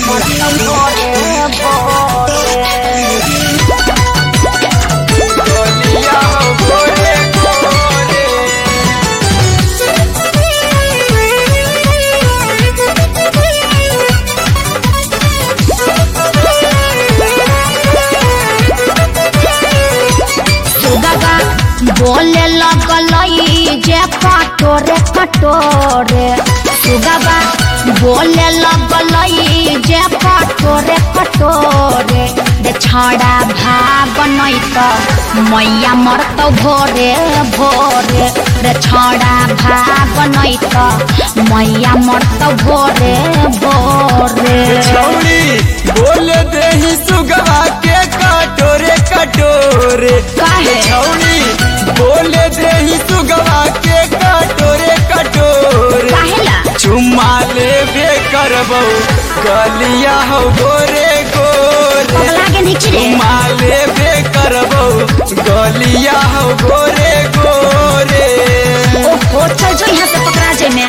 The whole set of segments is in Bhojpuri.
बोले लगलई जे कटोरे कटोरे सुगबा बोले लगलई जे कटोरे कटोरे रे छड़ा भाग नहीं तो मैया मरत भोरे भोरे रे छड़ा भाग नहीं तो मैया मरत भोरे भोरे छौड़ी बोले देही सुगवा के कटोरे कटोरे काहे छौड़ी बोले देही सुगवा के कटोरे कटोरे काहेला चुम्मा लेबे करबो गलिया हो गोरे गोरे पगला के नीचे रे चुम्मा लेबे करबो गलिया हो गोरे गोरे ओहो चल जो यहाँ से पकड़ा जे मैं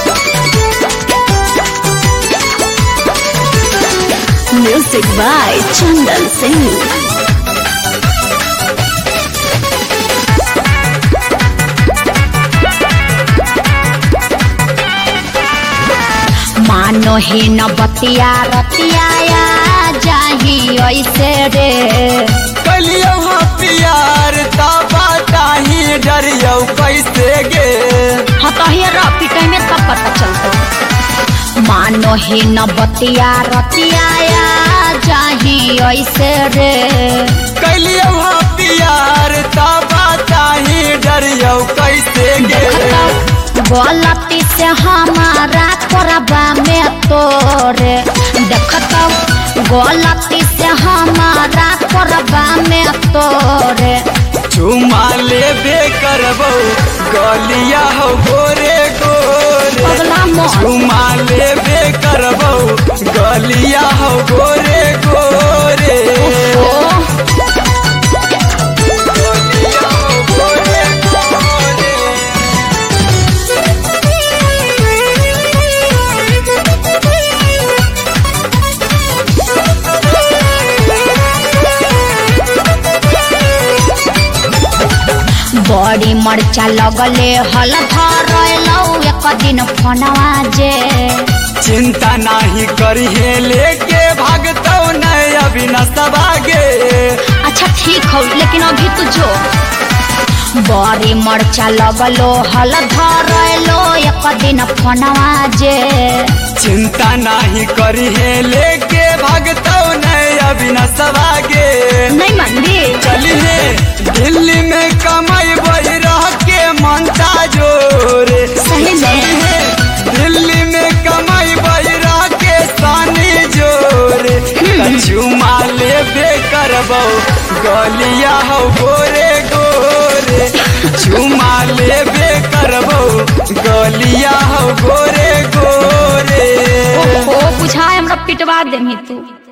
म्यूजिक बाय चंदन सिंह मानो ही न बतिया रतियाया जाही ऐसे रे कलियो हाँ प्यार ताबा ताही डरियो कैसे गे हाँ तो ही पिटाई में तब पता चलता मानो ही न बतिया रतियाया जाही ऐसे रे कलियो हाँ प्यार ताबा ताही डरियो कैसे गे गलती से हमारा करबा में तोरे देखता गलती से हमारा करबा में तोरे चुमा लेबे करबो गलिया हो गोरे गोरे पगला मोर चुमा लेबे करबो गलिया हो गोरे गोरे गलिया हो गोरे गोरे बड़ी मरचा लगले हल धरलौ एक दिन फोनवा जे चिंता नहीं करिए लेके भागतो नहीं अभी न सबागे अच्छा ठीक हो लेकिन अभी तू जो बड़ी मरचा लगलो हल धरलो एक दिन फोनवा जे चिंता नहीं करिए लेके भागतो नहीं अभी न सबागे नहीं मंदी चलिए दिल्ली में कमाई बही रह के मनता जोरे सही में चलिए दिल्ली में कमाई बही रह के सानी जोरे चुमा लेबे करबो गलिया हो गोरे गोरे चुमा लेबे करबो गलिया हो गोरे गोरे ओ बुझाए हमरा पिटवा देमी तू।